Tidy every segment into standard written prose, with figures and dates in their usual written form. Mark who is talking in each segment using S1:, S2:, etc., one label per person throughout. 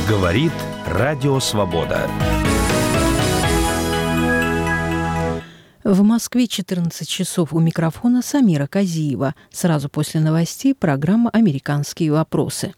S1: Говорит Радио Свобода.
S2: В Москве 14 часов. У микрофона Самира Казиева. Сразу после новостей программа «Американские вопросы».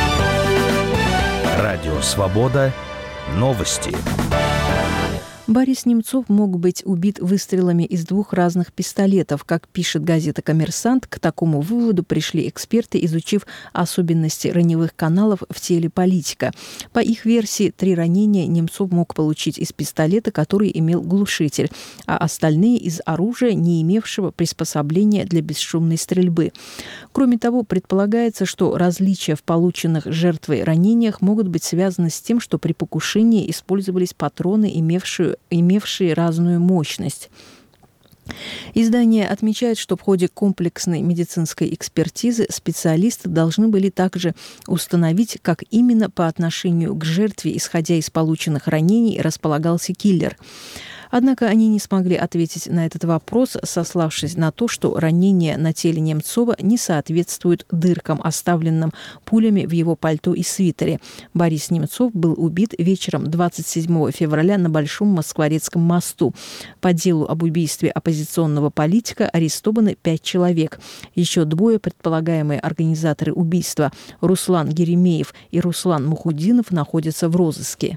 S1: Радио Свобода. Новости.
S2: Борис Немцов мог быть убит выстрелами из двух разных пистолетов. Как пишет газета «Коммерсант», к такому выводу пришли эксперты, изучив особенности раневых каналов в теле политика. По их версии, 3 ранения Немцов мог получить из пистолета, который имел глушитель, а остальные из оружия, не имевшего приспособления для бесшумной стрельбы. Кроме того, предполагается, что различия в полученных жертвой ранениях могут быть связаны с тем, что при покушении использовались патроны, имевшие разную мощность. Издание отмечает, что в ходе комплексной медицинской экспертизы специалисты должны были также установить, как именно по отношению к жертве, исходя из полученных ранений, располагался киллер. Однако они не смогли ответить на этот вопрос, сославшись на то, что ранения на теле Немцова не соответствуют дыркам, оставленным пулями в его пальто и свитере. Борис Немцов был убит вечером 27 февраля на Большом Москворецком мосту. По делу об убийстве оппозиционного политика арестованы 5 человек. Еще 2 предполагаемые организаторы убийства – Руслан Геремеев и Руслан Мухудинов – находятся в розыске.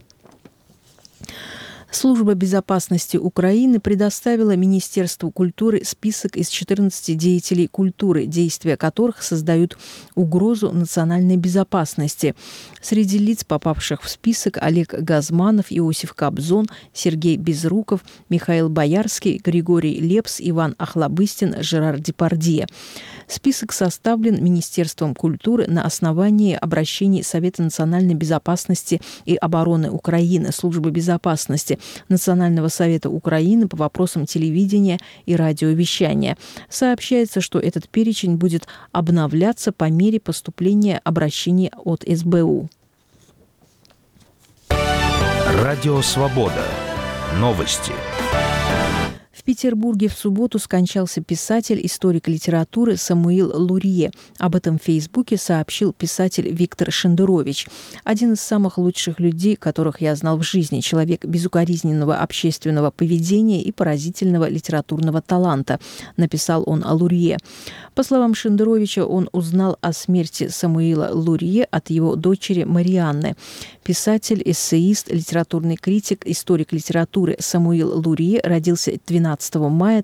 S2: Служба безопасности Украины предоставила Министерству культуры список из 14 деятелей культуры, действия которых создают угрозу национальной безопасности. Среди лиц, попавших в список, Олег Газманов, Иосиф Кобзон, Сергей Безруков, Михаил Боярский, Григорий Лепс, Иван Охлобыстин, Жерар Депардье. Список составлен Министерством культуры на основании обращений Совета национальной безопасности и обороны Украины, Службы безопасности, Национального совета Украины по вопросам телевидения и радиовещания. Сообщается, что этот перечень будет обновляться по мере поступления обращений от СБУ.
S1: Радио Свобода. Новости.
S2: В Петербурге в субботу скончался писатель, историк литературы Самуил Лурье. Об этом в Фейсбуке сообщил писатель Виктор Шендерович. Один из самых лучших людей, которых я знал в жизни, человек безукоризненного общественного поведения и поразительного литературного таланта, написал он о Лурье. По словам Шендеровича, он узнал о смерти Самуила Лурье от его дочери Марианны. Писатель, эссеист, литературный критик, историк литературы Самуил Лурье родился 12 мая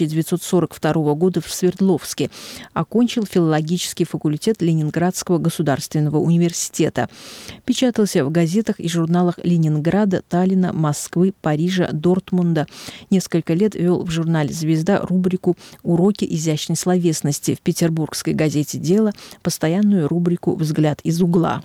S2: 1942 года в Свердловске. Окончил филологический факультет Ленинградского государственного университета. Печатался в газетах и журналах Ленинграда, Таллина, Москвы, Парижа, Дортмунда. Несколько лет вел в журнале «Звезда» рубрику «Уроки изящной словесности», в петербургской газете «Дело» постоянную рубрику «Взгляд из угла».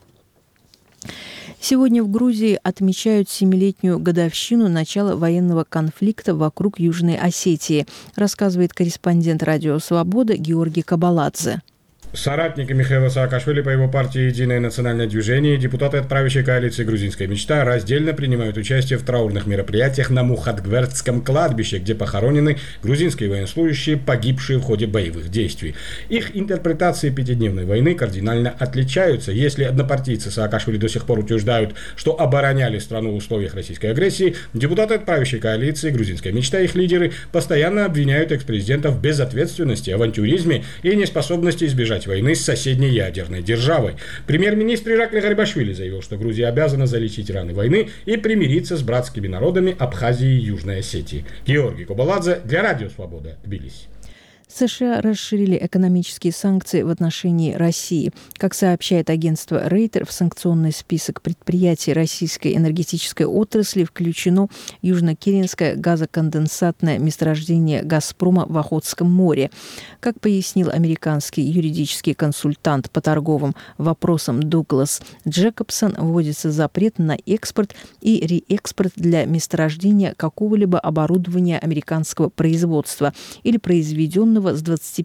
S2: Сегодня в Грузии отмечают 7-летнюю годовщину начала военного конфликта вокруг Южной Осетии, рассказывает корреспондент «Радио Свобода» Георгий Кабаладзе.
S3: Соратники Михаила Саакашвили по его партии «Единое национальное движение» и депутаты от правящей коалиции «Грузинская мечта» раздельно принимают участие в траурных мероприятиях на Мухатгвертском кладбище, где похоронены грузинские военнослужащие, погибшие в ходе боевых действий. Их интерпретации пятидневной войны кардинально отличаются. Если однопартийцы Саакашвили до сих пор утверждают, что обороняли страну в условиях российской агрессии, депутаты от правящей коалиции «Грузинская мечта» и их лидеры постоянно обвиняют экс-президента в безответственности, авантюризме и неспособности избежать войны с соседней ядерной державой. Премьер-министр Иракли Гарибашвили заявил, что Грузия обязана залечить раны войны и примириться с братскими народами Абхазии и Южной Осетии. Георгий Кабаладзе для Радио Свобода, Тбилиси.
S2: США расширили экономические санкции в отношении России. Как сообщает агентство Рейтер, в санкционный список предприятий российской энергетической отрасли включено южнокеренское газоконденсатное месторождение «Газпрома» в Охотском море. Как пояснил американский юридический консультант по торговым вопросам Дуглас Джекобсон, вводится запрет на экспорт и реэкспорт для месторождения какого-либо оборудования американского производства или произведенного с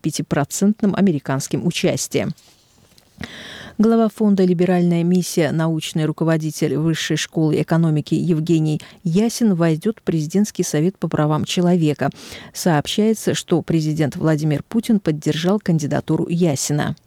S2: 25% американским участием. Глава фонда «Либеральная миссия», научный руководитель Высшей школы экономики Евгений Ясин войдет в президентский совет по правам человека. Сообщается, что президент Владимир Путин поддержал кандидатуру Ясина.